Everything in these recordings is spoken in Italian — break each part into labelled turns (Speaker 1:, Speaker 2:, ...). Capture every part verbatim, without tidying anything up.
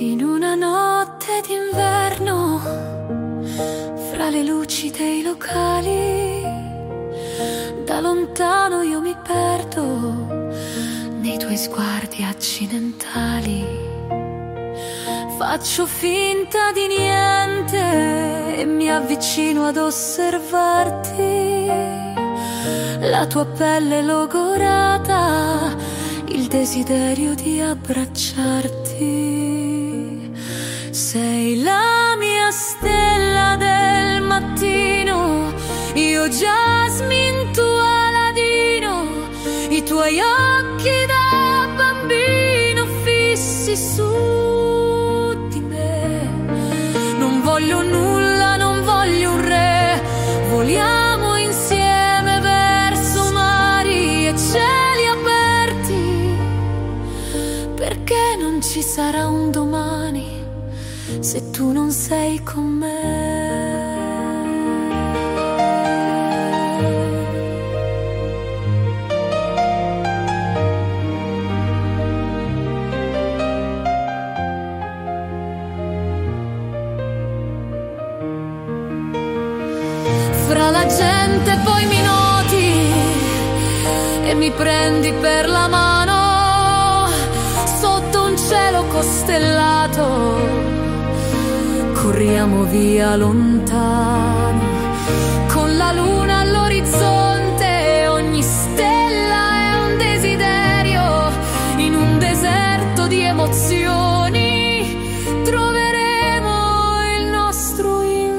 Speaker 1: In una notte d'inverno, fra le luci dei locali, da lontano io mi perdo nei tuoi sguardi accidentali. Faccio finta di niente e mi avvicino ad osservarti, la tua pelle logorata, il desiderio di abbracciarti. Sei la mia stella del mattino, io Jasmine, tu Aladino, i tuoi occhi da bambino fissi su di me. Non voglio nulla, non voglio un re, voliamo insieme verso mari e cieli aperti, perché non ci sarà un domani se tu non sei con me. Fra la gente poi mi noti e mi prendi per la mano, sotto un cielo costellato corriamo via lontano, con la luna all'orizzonte, ogni stella è un desiderio, in un deserto di emozioni troveremo il nostro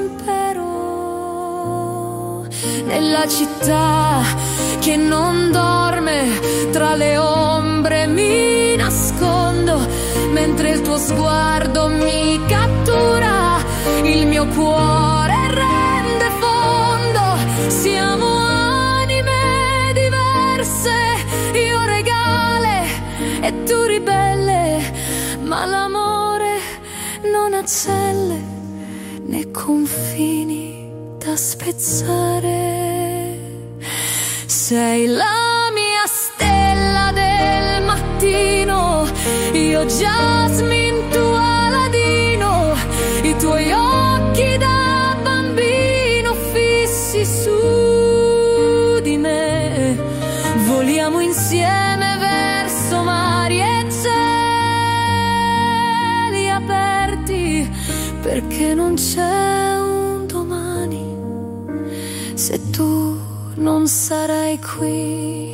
Speaker 1: impero. Nella città che non dorme, tra le ombre mi nascondo, mentre il tuo sguardo mi cattura, il mio cuore rende fondo. Siamo anime diverse, io regale e tu ribelle, ma l'amore non ha celle né confini da spezzare. Sei la mia stella del mattino, io Jasmine, tu Aladino, i tuoi occhi da bambino fissi su di me. Voliamo insieme verso mari e cieli aperti, perché non c'è un domani se tu non sarai qui.